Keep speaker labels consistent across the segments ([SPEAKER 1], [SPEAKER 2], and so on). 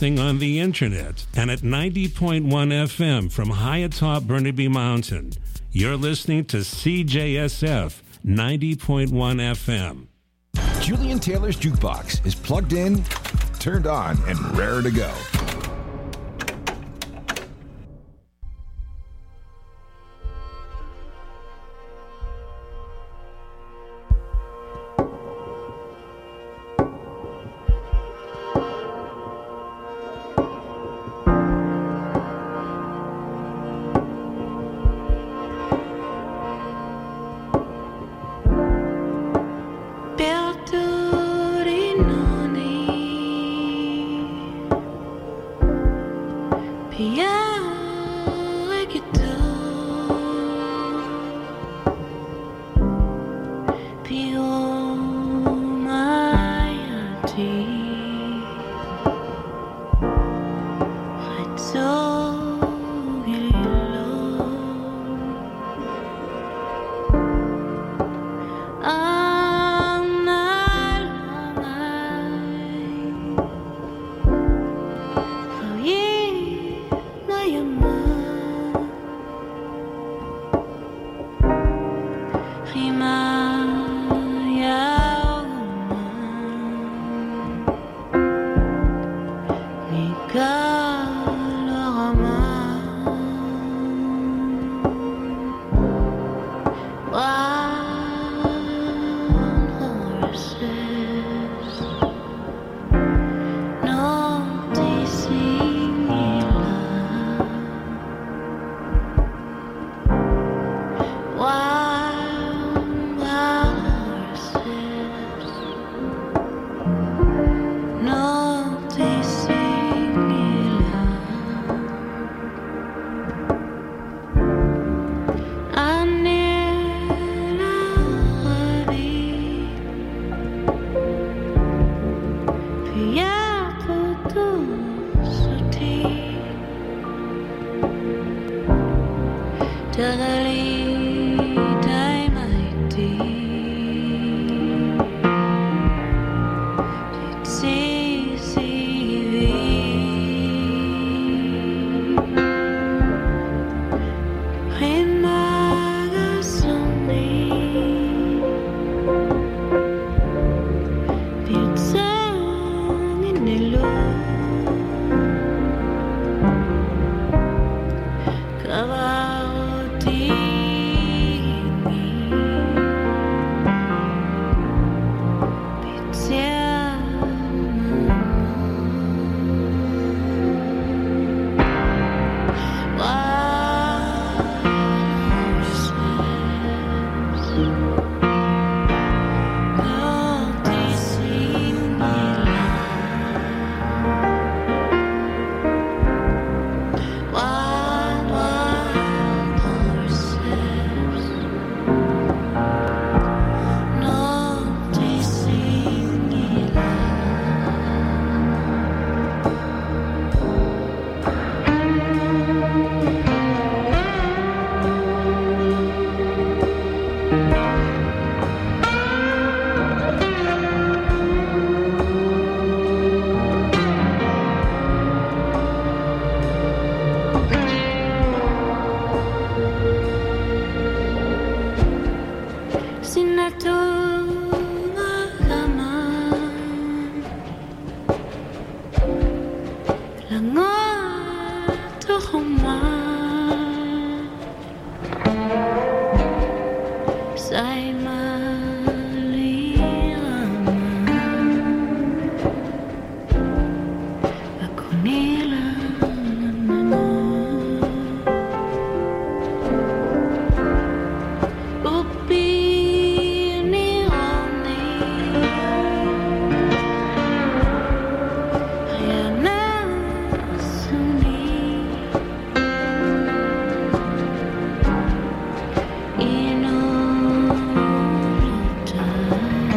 [SPEAKER 1] on the internet and at 90.1 FM from high atop Burnaby Mountain. You're listening to CJSF 90.1 FM.
[SPEAKER 2] Julian Taylor's Jukebox is plugged in, turned on, and raring to go.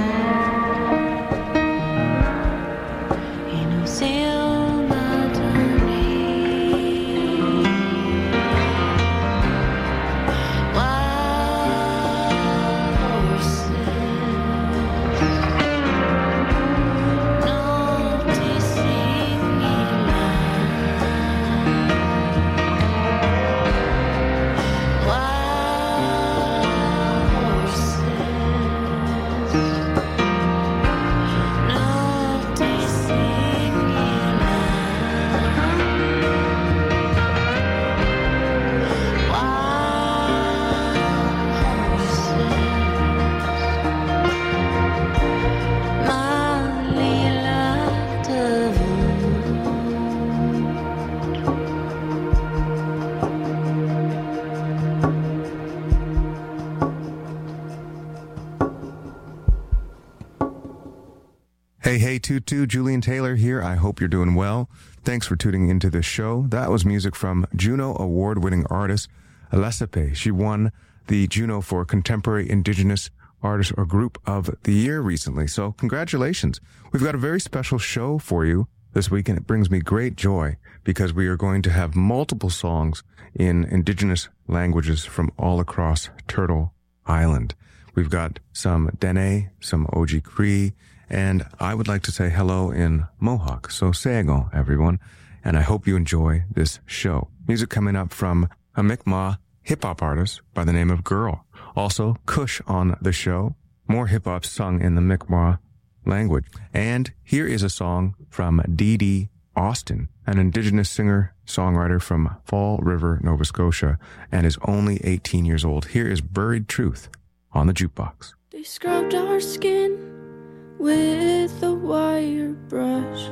[SPEAKER 3] Still my time. Hey, Tutu, Julian Taylor here. I hope you're doing well. Thanks for tuning into the show. That was music from Juno Award-winning artist Alessipe. She won the Juno for Contemporary Indigenous Artist or Group of the Year recently, so congratulations. We've got a very special show for you this week, and it brings me great joy because we are going to have multiple songs in Indigenous languages from all across Turtle Island. We've got some Dene, some Oji Cree, and I would like to say hello in Mohawk. So Sego, everyone, and I hope you enjoy this show. Music coming up from a Mi'kmaq hip-hop artist by the name of Girl. Also, Kush on the show. More hip-hop sung in the Mi'kmaq language. And here is a song from Dee Dee Austin, an Indigenous singer-songwriter from Fall River, Nova Scotia, and is only 18 years old. Here is Buried Truth on the jukebox.
[SPEAKER 4] They scrubbed our skin with a wire brush.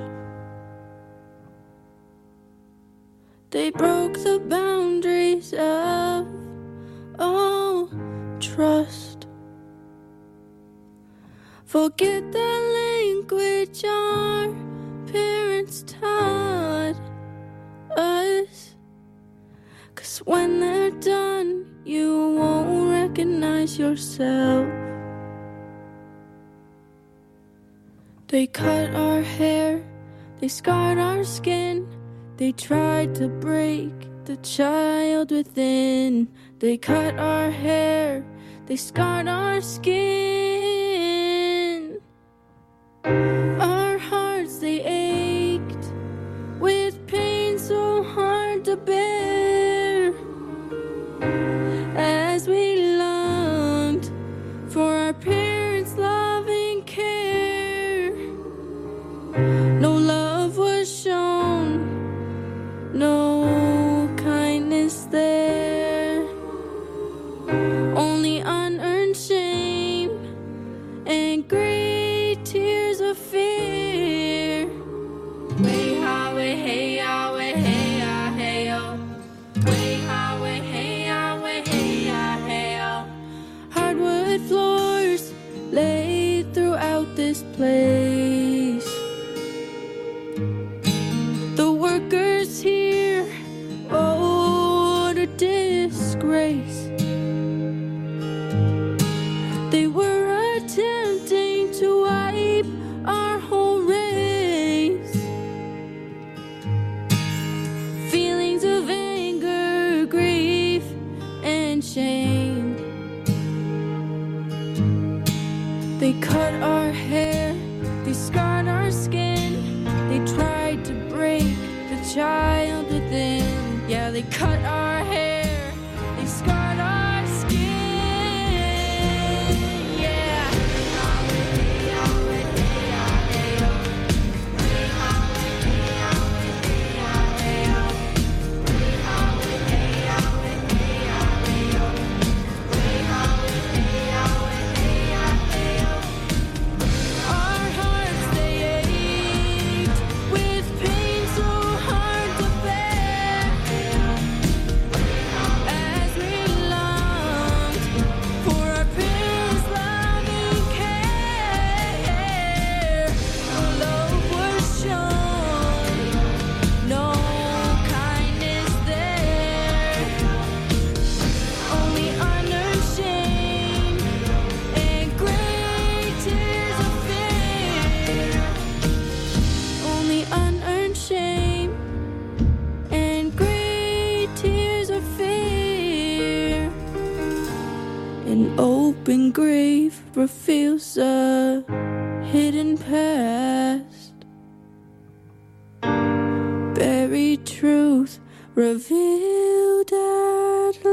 [SPEAKER 4] They broke the boundaries of all trust. Forget the language our parents taught us, 'cause when they're done, you won't recognize yourself. They cut our hair, they scarred our skin, they tried to break the child within. They cut our hair, they scarred our skin. Our hearts, they ached with pain so hard to bear, as we longed for our parents' loving care. No love was shown, no kindness there, only unearned shame and great tears of fear. Way highway, hey, highway, hey, hey, oh. Way highway, hey, highway, hey, hey, oh. Hardwood floors laid throughout this place. The workers here owed a disgrace. They were attempting to wipe our whole race. Feelings of anger, grief, and shame. They cut our hair, they scarred our skin, they tried to break the child within. Yeah, they cut our hair, they scarred our skin. Yeah. Our hearts, they ached with pain so hard to bear, as we longed for our parents' loving care. No love was shown, no kindness there, only unearned shame and great tears of fear. Only unearned shame and great tears of fear. An open grave reveals a hidden past. Buried truth revealed at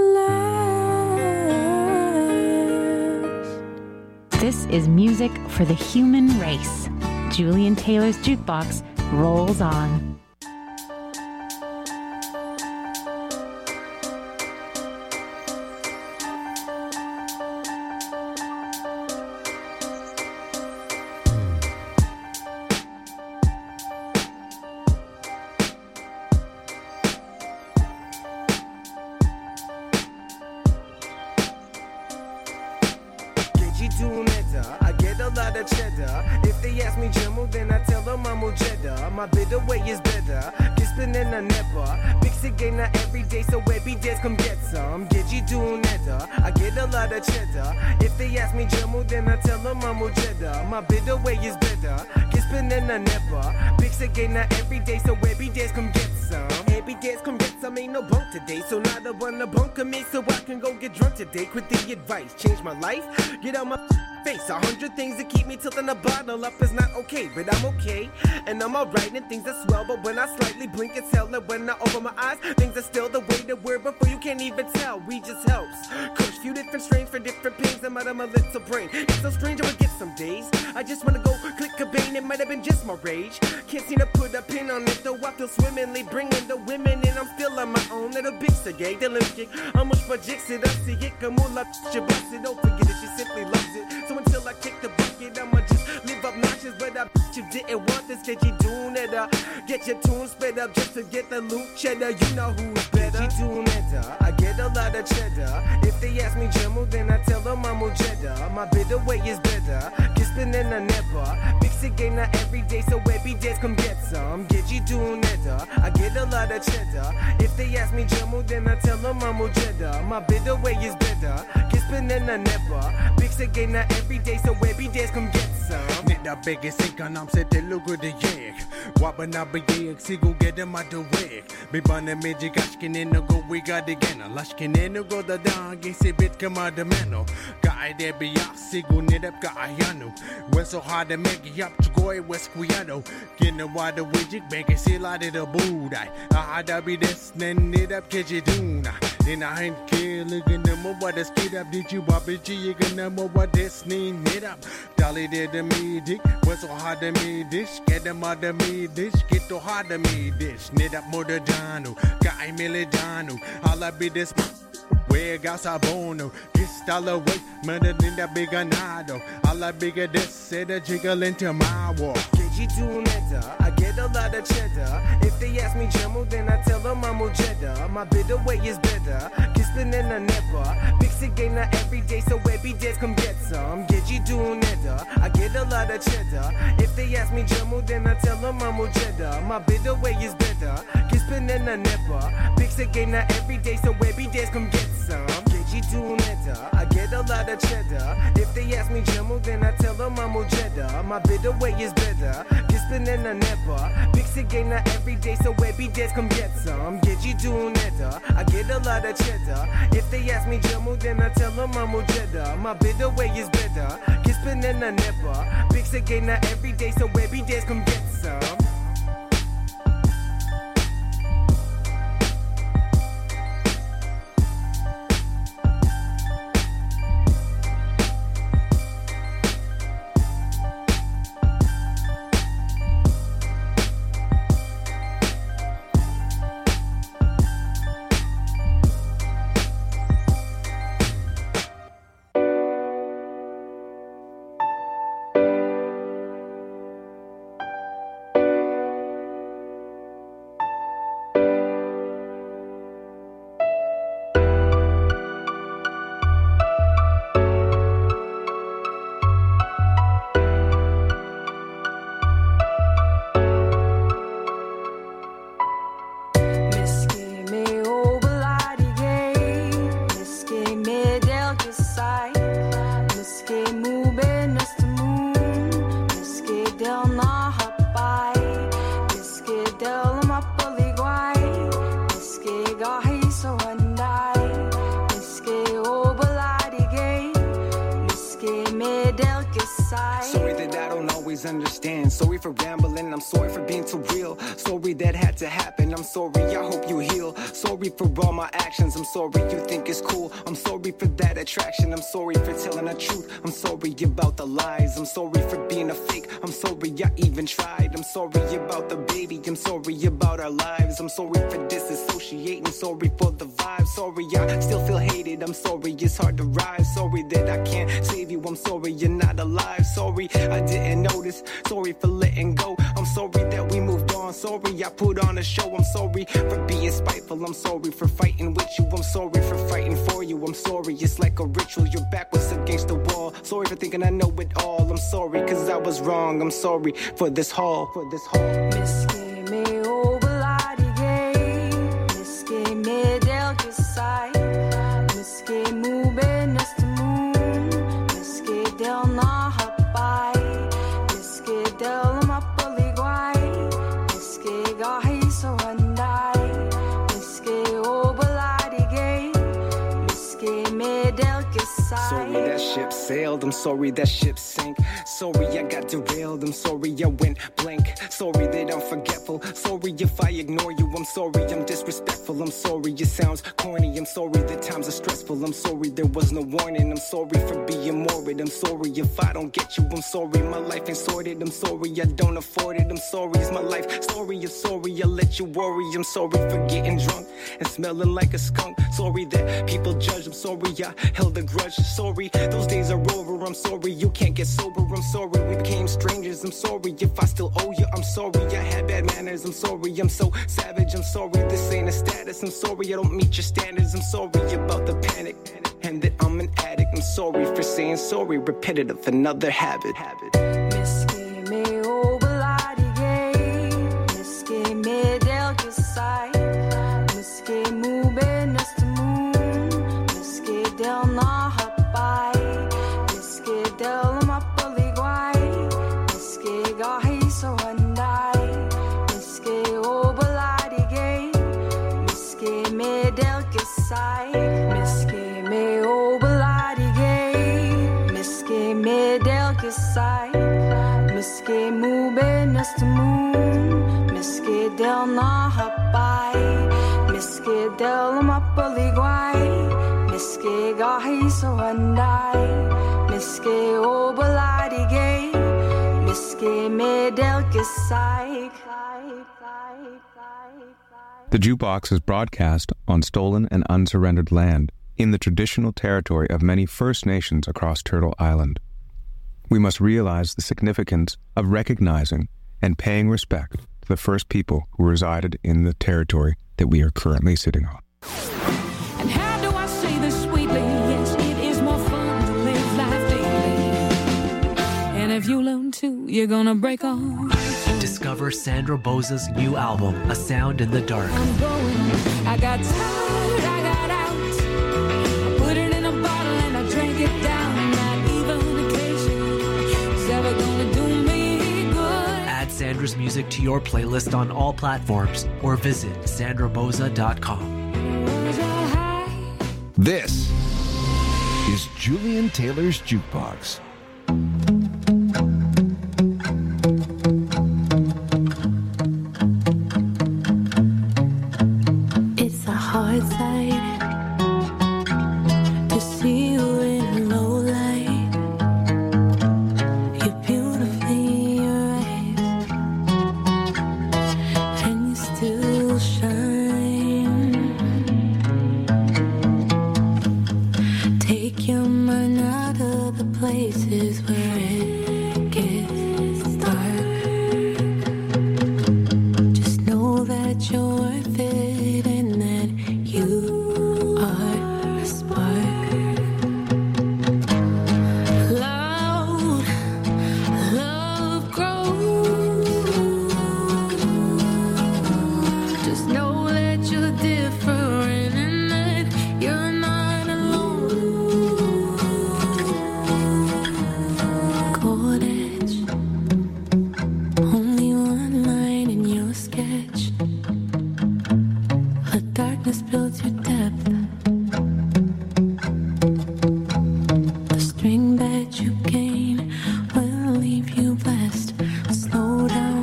[SPEAKER 4] last.
[SPEAKER 5] This is music for the human race. Julian Taylor's Jukebox rolls on.
[SPEAKER 6] Get you to an answer. I get get a lot of cheddar. If they ask me Jimmel, then I tell them I'm cheddar. My bitter way is better. Get spinning a nepper. Fix it again every day, so every day come get some. Get you doing that. I get a lot of cheddar. If they ask me Jimmel, then I tell them I'm cheddar. My bitter way is better. Get spinning a nepper. Fix it again every day, so every day come get some. Every day come get some. Ain't no bunk today, so now I wanna bunker me so I can go get drunk today. Quit the advice, change my life, get out my face. 100 things that keep me tilting the bottle up is not okay, but I'm okay, and I'm alright and things are swell. But when I slightly blink, it's hell, and when I open my eyes, things are still the way they were before. You can't even tell, we just helps. Coach, few different strains for different pains. I'm out of my little brain. It's so strange, I would get some days. I just wanna go click a vein. It might have been just my rage. Can't seem to put a pin on it, though I feel swimmingly bringing the women in. I'm still on my own little big gay. The lipstick, how much for jigs it up? See it, come all up, she bless it. Don't forget it, she simply loves it. So until I kick the bucket, I'ma just live obnoxious. But I bet you didn't want this, get you doing it up. Get your tune sped up just to get the loot cheddar. You know who's better. Get you doing it up. I get a lot of cheddar. If they ask me Jimmel, then I tell them I'm cheddar. My bitter way is better. Get spinning a nepper. Fix it again every day, so every day come get some. Get you doing it up. I get a lot of cheddar. If they ask me Jimmel, then I tell them I'm cheddar. My bitter way is better. Get spinning a nepper. Fix it again every day, so every day come get some.
[SPEAKER 7] Nida bägge sickarna sätter lugg och det jäg. Wabbarna bejeg, sigo get them out the way. Bibane magic ashkinen no go we got again. Lashkinen no go the dog, se bit come out the meno. Guy there be up, sigo nidap ka ayano. When so hard to make it up to go west squiano. Get a water widget, make it seal out of the boot. I had be this, then nidap catch it tuna. Then I ain't care, looking at more what the skid up. Did you bop it? You gonna know what this name made up. Dolly did the me dick, was so hard to me dish. Get them out of me dish, get too hard to me dish. Knit up more the Dano, guy Milidano. I'll be this. Where got Sabono, kiss dollar weight, murder in that big anado. All bigger this, said a jiggle into my wall.
[SPEAKER 6] Get you doing it, I get a lot of cheddar. If they ask me Jimmel, then I tell them I'm cheddar. My bitter way is better. Get spinning a nepper. Fix it again every day, so every day come get some. Get you doing it, I get a lot of cheddar. If they ask me Jimmel, then I tell them I'm cheddar. My bitter way is better. Get spinning a nepper. Fix it again every day, so every day come get some. Get you doing it, I get a lot of cheddar. If they ask me Jimmel, then I tell them I'm cheddar. My bitter way is better. Get spinning a nepper. Fix it again every day, so every day come get some. Get you doing it, I get a lot of cheddar. If they ask me Jimmel, then I tell them I'm cheddar. My bitter way is better. Get spinning a nepper. Fix it again every day, so every day come get some.
[SPEAKER 8] Understand. Sorry for rambling, I'm sorry for being too real. Sorry that had to happen, I'm sorry, I hope you heal. Sorry for all my actions, I'm sorry you think it's cool. I'm sorry for that attraction, I'm sorry for telling the truth. I'm sorry about the lies, I'm sorry for being a fake. I'm sorry I even tried, I'm sorry about the baby. I'm sorry about our lives, I'm sorry for disassociating. Sorry for the vibe, sorry I still feel hated. I'm sorry it's hard to rise, sorry that I can't save you. I'm sorry you're not alive, sorry I didn't notice. Sorry for letting go, I'm sorry that we moved on. Sorry I put on a show, I'm sorry for being spiteful. disrespectful. I'm sorry for fighting with you. I'm sorry for fighting for you. I'm sorry, it's like a ritual. You're backwards against the wall. Sorry for thinking I know it all. I'm sorry, cause I was wrong. I'm sorry for this haul.
[SPEAKER 4] Miske me obladige, miske me delke sai, miske mu benes to moon, miske del na hapai, miske del ma poligwai, miske gahi so handai, miske obladige, miske me delke sai.
[SPEAKER 8] Sorry that ship sailed, I'm sorry that ship sank. Sorry I got derailed, I'm sorry I went blank. Sorry that I'm forgetful, sorry if I ignore you. I'm sorry I'm disrespectful, I'm sorry it sounds corny. I'm sorry that times are stressful, I'm sorry there was no warning. I'm sorry for being morbid, I'm sorry if I don't get you. I'm sorry my life ain't sorted, I'm sorry I don't afford it. I'm sorry it's my life story, I'm sorry I let you worry. I'm sorry for getting drunk and smelling like a skunk. Sorry that people judge, I'm sorry I held a grudge. Sorry those days are over, I'm sorry you can't get sober. I'm sorry we became strangers, I'm sorry if I still owe you. I'm sorry I had bad manners, I'm sorry I'm so savage. I'm sorry this ain't a status, I'm sorry I don't meet your standards. I'm sorry about the panic and that I'm an addict. I'm sorry for saying sorry, repetitive, another habit.
[SPEAKER 4] Miske me obladige, miske me delke sai, miske mu benes to moon, miske del na hapai, miske del ma poligwai, miske gahi so handai, miske obladige, miske me delke sai, miske me obladige, miske me delke sai, miske mu benes to moon, miske del na hapai, miske del ma poligwai, miske gahi so handai, miske obladige, miske me delke sai.
[SPEAKER 3] The Jukebox is broadcast on stolen and unsurrendered land in the traditional territory of many First Nations across Turtle Island. We must realize the significance of recognizing and paying respect to the first people who resided in the territory that we are currently sitting on.
[SPEAKER 4] And how do I say this sweetly? Yes, it is more fun to live life daily. And if you learn to, you're gonna break on.
[SPEAKER 9] Discover Sandra Boza's new album, A Sound in the Dark.
[SPEAKER 4] I'm going, I got tired, I got out. I put it in a bottle and I drank it down. Not even occasion is ever gonna do me good.
[SPEAKER 9] Add Sandra's music to your playlist on all platforms or visit sandraboza.com.
[SPEAKER 2] This is Julian Taylor's Jukebox.
[SPEAKER 4] It's a hard sight to see you in low light. You're beautifully raised and you still shine. Take your mind out of the places where it gets dark. Just know that you're worth it and that you are a spark. Loud, love grows. Just know that you're different and that you're not alone. Cold edge, only one line in your sketch. The darkness builds your depth. The string that you gain will leave you blessed. Slow down,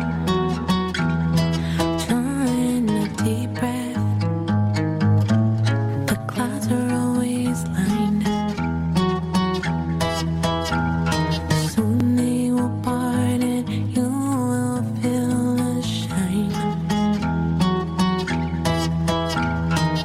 [SPEAKER 4] drawing a deep breath. The clouds are always lined. Soon they will part and you will feel a shine.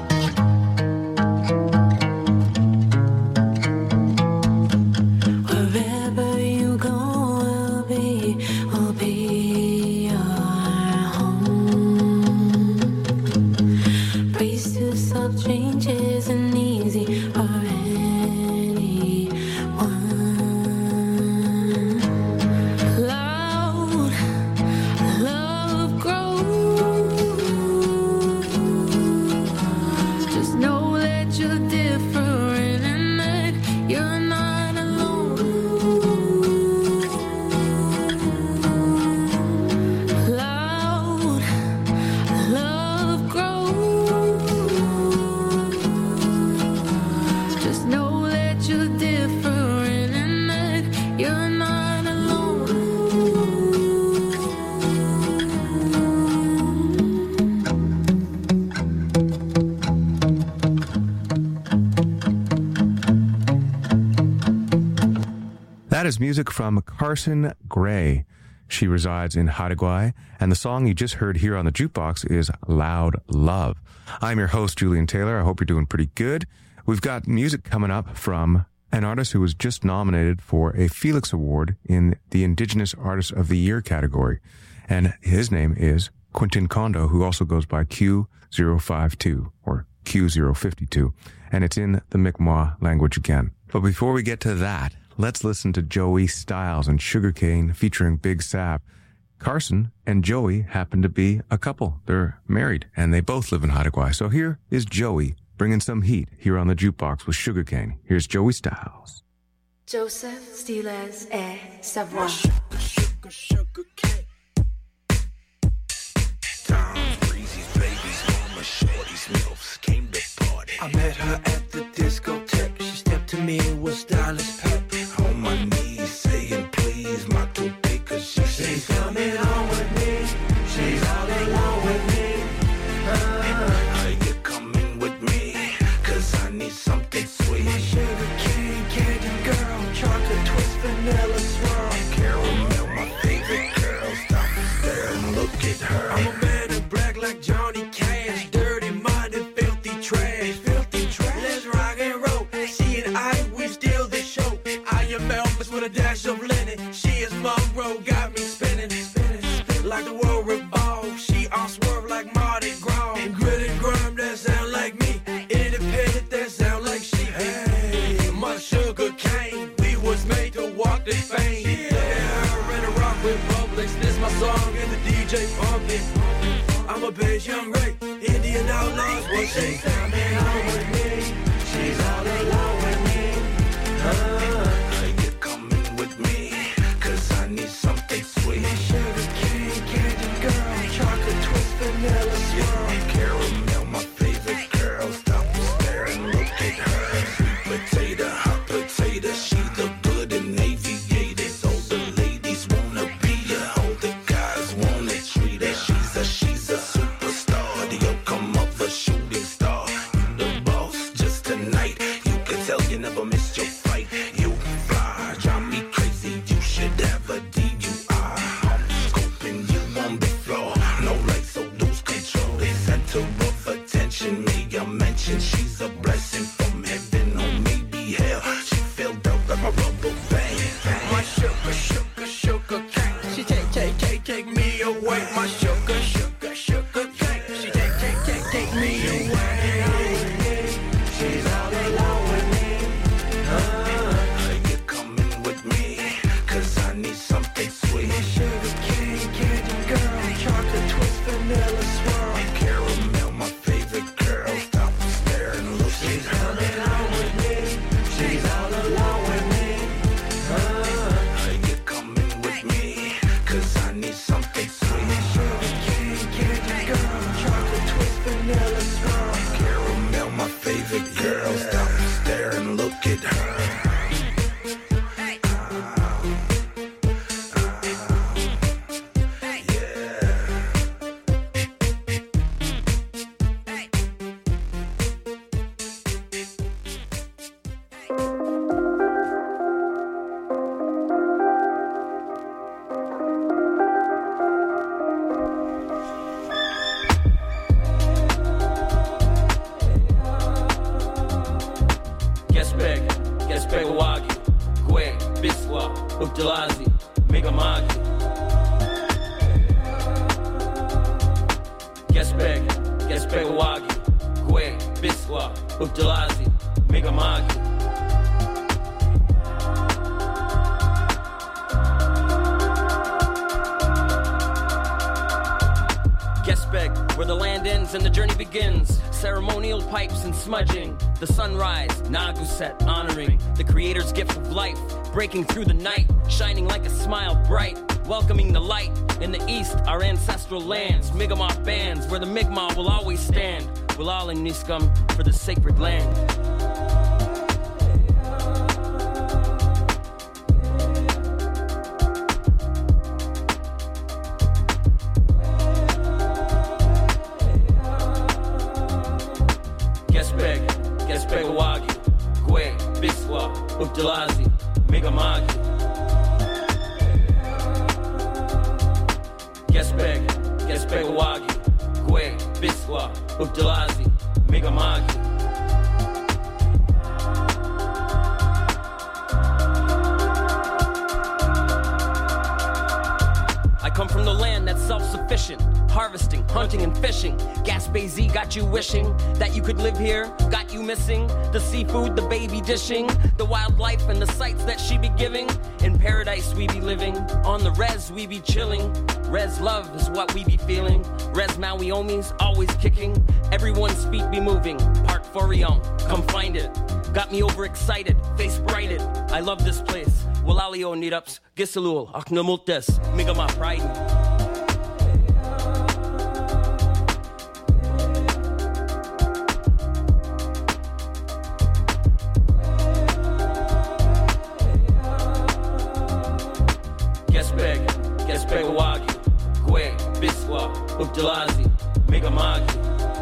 [SPEAKER 3] That is music from Carson Gray. She resides in Haida, and the song you just heard here on the jukebox is Loud Love. I'm your host, Julian Taylor. I hope you're doing pretty good. We've got music coming up from an artist who was just nominated for a Felix Award in the Indigenous Artist of the Year category. And his name is Quentin Kondo, who also goes by Q052 or Q052. And it's in the Mi'kmaq language again. But before we get to that, let's listen to Joey Styles and Sugarcane featuring Big Sap. Carson and Joey happen to be a couple. They're married, and they both live in Haida. So here is Joey bringing some heat here on the jukebox with Sugarcane. Here's Joey Styles.
[SPEAKER 10] Joseph Stiles et Savoir.
[SPEAKER 11] Sugarcane. Tom's, Breezy's, babies, mama, shorty's, milfs came to party. I met her at the discotheque. She stepped to me and was stylish pep. On my knees, saying please, my toupee, cause she's coming on with me. She's all alone with me. Are you coming with me? Cause I need something sweet. My sugarcane candy girl, chocolate twist, vanilla swirl, caramel, my favorite girl. Stop there and look at her. I'm a man in black like Johnny Cash, dirty minded, filthy trash. Let's rock and roll. She and I, we steal the show. I am Elvis with a dash of linen. She is Monroe, got me spinning like the world revolves. She all swerve like Mardi Gras. And grit and grime, that sound like me. Independent, that sound like she. Hey, my sugarcane, we was made to walk this fame. Yeah, in a rock with Publix. This my song and the DJ pumping. I'm a bass young Ray, Indian outlaws. What she coming home with me? She's all alone with me. Are you coming with me? Cause I need something sweet. My sugarcane candy girl, chocolate twist, vanilla swirl, caramel, my favorite girl. Stop and stare and look at her. Sweet potato, hot potato, she the good and aviators. All the ladies wanna be her, all the guys wanna treat her. She's a superstar, the outcome of a shooting star. You the boss, just tonight. You can tell you never missed your fight. You fly, drive me crazy. You should have a DUI. I'm scoping you on the floor. No lights, so lose control. The center of attention, me a mention. She's a blessing from heaven, or maybe hell. She filled out like a rubber band. My sugar cane. She take me away. My sugar cane. She take me away. She's all alone with me. Are you coming with me? Cause I need something sweet. My sugarcane candy girl, chocolate twist, vanilla swirl, caramel, my favorite girl. Stop and stare and look at her. She's coming on with me. She's all alone with me. Are you coming with me? Cause I need something sweet. My sugarcane candy girl, chocolate twist, vanilla swirl, caramel, my favorite girl. Stop and stare and look at her. Gespeg Wagi, Gwe, Biswa, Updalazi, Migamagi. Gespeg Wagi, Gwe, Biswa, Updalazi, Migamagi. Gespeg, where the land ends and the journey begins. Ceremonial pipes and smudging. The sunrise, Naguset, honoring the creator's gift of life. Breaking through the night, shining like a smile bright. Welcoming the light. In the east, our ancestral lands. Mi'kmaq bands, where the Mi'kmaq will always stand. We'll all in Niskum for the sacred land. Gespeg Wagi, Gwe, Biswa, Updalazi, Migamagi.
[SPEAKER 12] Gespegawagi, Gwe, Biswa, Ubdalazi, Migamagi. I come from the land that's self-sufficient, harvesting, hunting, and fishing. Gaspé Z got you wishing that you could live here, got you missing the seafood, the baby dishing, the wildlife and the sights that she be giving. In paradise we be living, on the res we be chilling. Res love is what we be feeling. Res Maui Omi's always kicking. Everyone's feet be moving. Park Forion, come find it. Got me overexcited, face brighted. I love this place. Walalio Nidaps, Gisalul, Aknamultes, Migama Pride. Gespeg Wagi, Gwe, Biswa, Ubdalazi, Migamagi.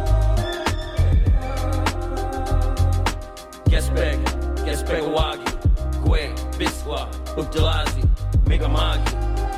[SPEAKER 12] Gespeg Wagi, Gwe, Biswa, Ubdalazi, Migamagi.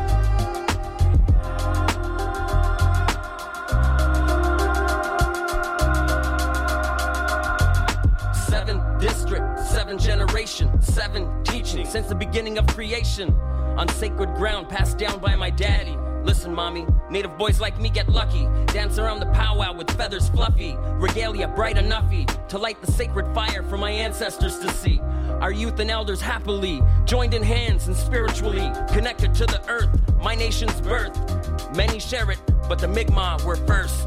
[SPEAKER 12] Seven district, 7 generation, 7 teaching since the beginning of creation. On sacred ground passed down by my daddy. Listen, mommy, native boys like me get lucky. Dance around the powwow with feathers fluffy. Regalia bright enoughy to light the sacred fire for my ancestors to see. Our youth and elders happily joined in hands and spiritually connected to the earth, my nation's birth. Many share it, but the Mi'kmaq were first.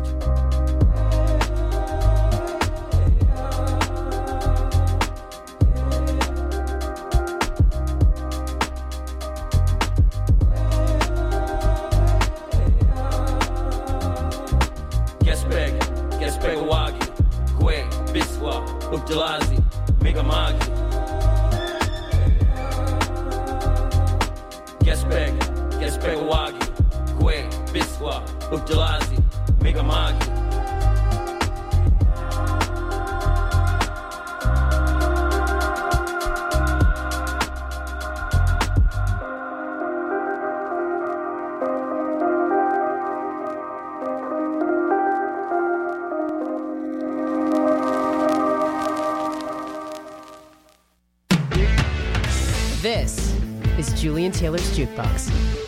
[SPEAKER 12] Gespeg Wagi, Gwe, Biswa, Ubdalazi, Migamagi. Gespeg Wagi, Gwe, Biswa, Ubdalazi, Migamagi.
[SPEAKER 13] This is Julian Taylor's Jukebox.